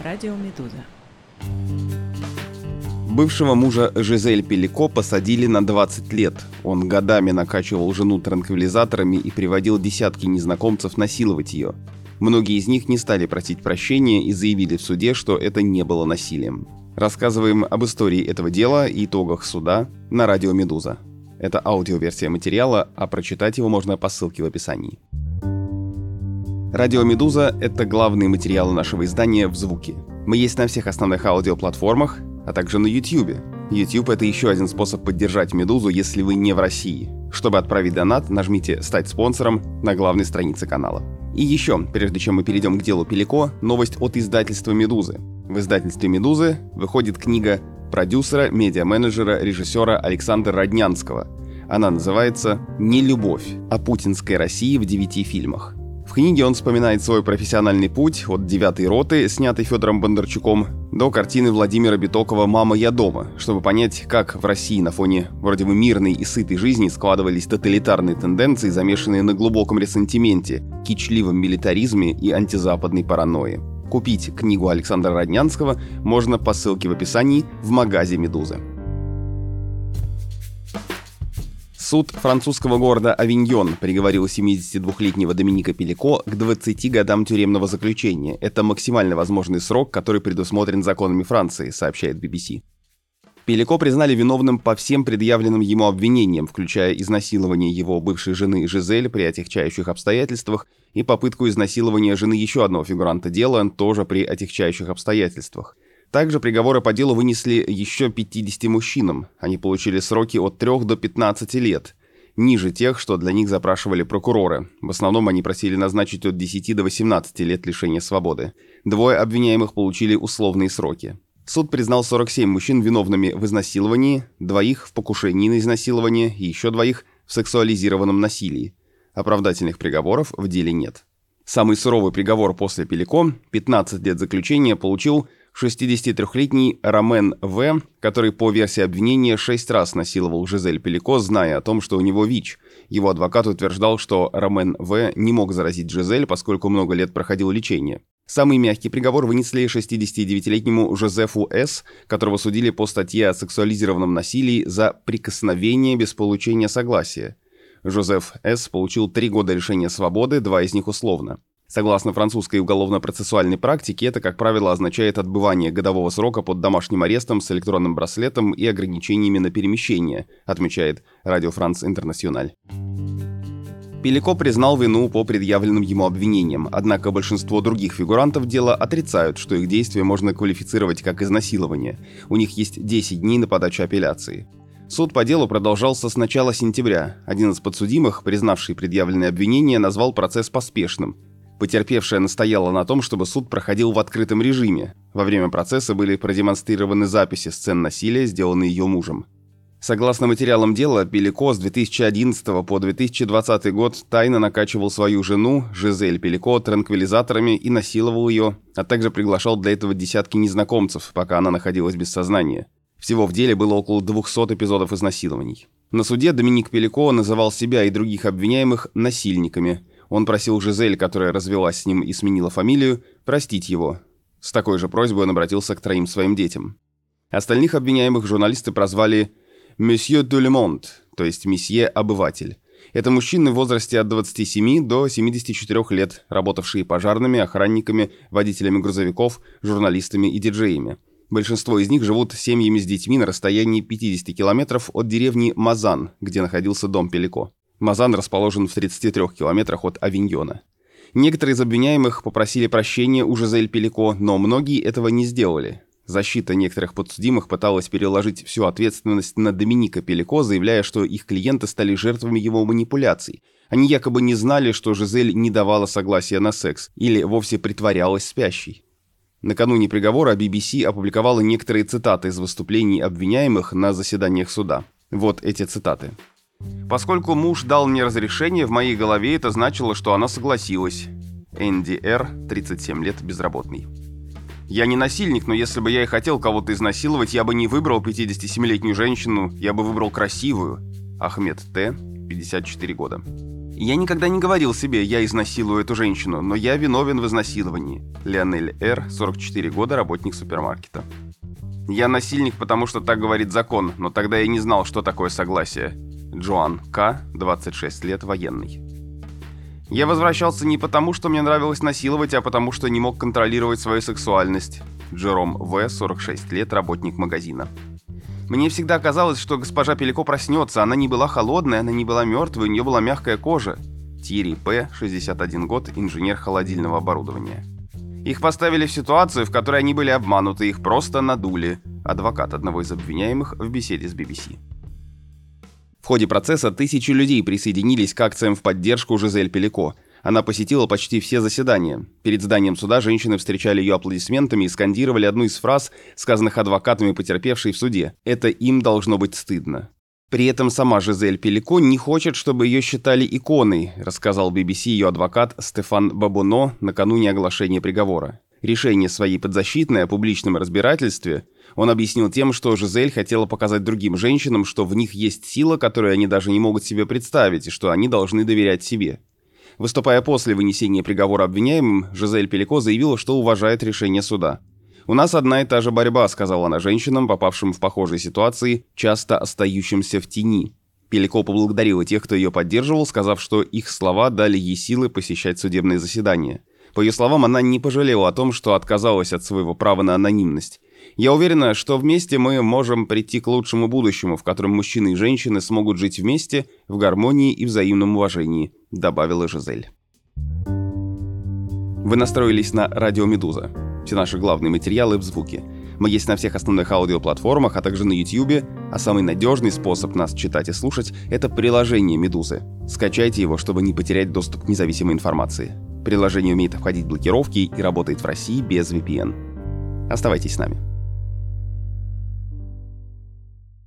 Радио Медуза. Бывшего мужа Жизель Пелико посадили на 20 лет. Он годами накачивал жену транквилизаторами и приводил десятки незнакомцев насиловать ее. Многие из них не стали просить прощения и заявили в суде, что это не было насилием. Рассказываем об истории этого дела и итогах суда на Радио Медуза. Это аудиоверсия материала, а прочитать его можно по ссылке в описании. Радио Медуза — это главные материалы нашего издания в звуке. Мы есть на всех основных аудиоплатформах, а также на YouTube. YouTube — это еще один способ поддержать Медузу, если вы не в России. Чтобы отправить донат, нажмите «Стать спонсором» на главной странице канала. И еще, прежде чем мы перейдем к делу Пелико, новость от издательства «Медузы». В издательстве «Медузы» выходит книга продюсера, медиа-менеджера, режиссера Александра Роднянского. Она называется «Нелюбовь. О путинской России в 9 фильмах». В книге он вспоминает свой профессиональный путь от «9-й роты», снятой Федором Бондарчуком, до картины Владимира Битокова «Мама, я дома», чтобы понять, как в России на фоне вроде бы мирной и сытой жизни складывались тоталитарные тенденции, замешанные на глубоком ресентименте, кичливом милитаризме и антизападной паранойи. Купить книгу Александра Роднянского можно по ссылке в описании в магазе «Медузы». Суд французского города Авиньон приговорил 72-летнего Доминика Пелико к 20 годам тюремного заключения. Это максимально возможный срок, который предусмотрен законами Франции, сообщает BBC. Пелико признали виновным по всем предъявленным ему обвинениям, включая изнасилование его бывшей жены Жизель при отягчающих обстоятельствах и попытку изнасилования жены еще одного фигуранта дела, тоже при отягчающих обстоятельствах. Также приговоры по делу вынесли еще 50 мужчинам. Они получили сроки от 3 до 15 лет, ниже тех, что для них запрашивали прокуроры. В основном они просили назначить от 10 до 18 лет лишения свободы. 2 обвиняемых получили условные сроки. Суд признал 47 мужчин виновными в изнасиловании, 2 в покушении на изнасилование и еще 2 в сексуализированном насилии. Оправдательных приговоров в деле нет. Самый суровый приговор после Пелико, 15 лет заключения, получил 63-летний Ромен В., который по версии обвинения 6 раз насиловал Жизель Пелико, зная о том, что у него ВИЧ. Его адвокат утверждал, что Ромен В. не мог заразить Жизель, поскольку много лет проходил лечение. Самый мягкий приговор вынесли 69-летнему Жозефу С., которого судили по статье о сексуализированном насилии за прикосновение без получения согласия. Жозеф С. получил 3 года лишения свободы, 2 из них условно. Согласно французской уголовно-процессуальной практике, это, как правило, означает отбывание годового срока под домашним арестом с электронным браслетом и ограничениями на перемещение, отмечает Радио Франс Интернациональ. Пелико признал вину по предъявленным ему обвинениям, однако большинство других фигурантов дела отрицают, что их действия можно квалифицировать как изнасилование. У них есть 10 дней на подачу апелляции. Суд по делу продолжался с начала сентября. Один из подсудимых, признавший предъявленные обвинения, назвал процесс поспешным. Потерпевшая настояла на том, чтобы суд проходил в открытом режиме. Во время процесса были продемонстрированы записи сцен насилия, сделанные ее мужем. Согласно материалам дела, Пелико с 2011 по 2020 год тайно накачивал свою жену, Жизель Пелико, транквилизаторами и насиловал ее, а также приглашал для этого десятки незнакомцев, пока она находилась без сознания. Всего в деле было около 200 эпизодов изнасилований. На суде Доминик Пелико называл себя и других обвиняемых насильниками. Он просил Жизель, которая развелась с ним и сменила фамилию, простить его. С такой же просьбой он обратился к 3 своим детям. Остальных обвиняемых журналисты прозвали «Monsieur tout le monde», то есть «Месье обыватель». Это мужчины в возрасте от 27 до 74 лет, работавшие пожарными, охранниками, водителями грузовиков, журналистами и диджеями. Большинство из них живут семьями с детьми на расстоянии 50 километров от деревни Мазан, где находился дом Пелико. Мазан расположен в 33 километрах от Авиньона. Некоторые из обвиняемых попросили прощения у Жизель Пелико, но многие этого не сделали. Защита некоторых подсудимых пыталась переложить всю ответственность на Доминика Пелико, заявляя, что их клиенты стали жертвами его манипуляций. Они якобы не знали, что Жизель не давала согласия на секс или вовсе притворялась спящей. Накануне приговора BBC опубликовала некоторые цитаты из выступлений обвиняемых на заседаниях суда. Вот эти цитаты. «Поскольку муж дал мне разрешение, в моей голове это значило, что она согласилась. Энди Р., 37 лет, безработный. Я не насильник, но если бы я и хотел кого-то изнасиловать, я бы не выбрал 57-летнюю женщину, я бы выбрал красивую. Ахмед Т., 54 года. Я никогда не говорил себе, я изнасилую эту женщину, но я виновен в изнасиловании. Леонель Р., 44 года, работник супермаркета. Я насильник, потому что так говорит закон, но тогда я не знал, что такое согласие. Джоан К., 26 лет, военный. Я возвращался не потому, что мне нравилось насиловать, а потому, что не мог контролировать свою сексуальность. Джером В., 46 лет, работник магазина. Мне всегда казалось, что госпожа Пелико проснется. Она не была холодной, она не была мертвой, у нее была мягкая кожа. Тьерри П., 61 год, инженер холодильного оборудования. Их поставили в ситуацию, в которой они были обмануты, их просто надули. Адвокат одного из обвиняемых в беседе с BBC. В ходе процесса тысячи людей присоединились к акциям в поддержку Жизель Пелико. Она посетила почти все заседания. Перед зданием суда женщины встречали ее аплодисментами и скандировали одну из фраз, сказанных адвокатами потерпевшей в суде. «Это им должно быть стыдно». При этом сама Жизель Пелико не хочет, чтобы ее считали иконой, рассказал BBC ее адвокат Стефан Бабоно накануне оглашения приговора. Решение своей подзащитной о публичном разбирательстве он объяснил тем, что Жизель хотела показать другим женщинам, что в них есть сила, которую они даже не могут себе представить, и что они должны доверять себе. Выступая после вынесения приговора обвиняемым, Жизель Пелико заявила, что уважает решение суда. «У нас одна и та же борьба», — сказала она женщинам, попавшим в похожие ситуации, часто остающимся в тени. Пелико поблагодарила тех, кто ее поддерживал, сказав, что их слова дали ей силы посещать судебные заседания. По ее словам, она не пожалела о том, что отказалась от своего права на анонимность. «Я уверена, что вместе мы можем прийти к лучшему будущему, в котором мужчины и женщины смогут жить вместе, в гармонии и взаимном уважении», — добавила Жизель. Вы настроились на Радио Медуза. Все наши главные материалы в звуке. Мы есть на всех основных аудиоплатформах, а также на YouTube, а самый надежный способ нас читать и слушать – это приложение Медузы. Скачайте его, чтобы не потерять доступ к независимой информации. Приложение умеет обходить блокировки и работает в России без VPN. Оставайтесь с нами.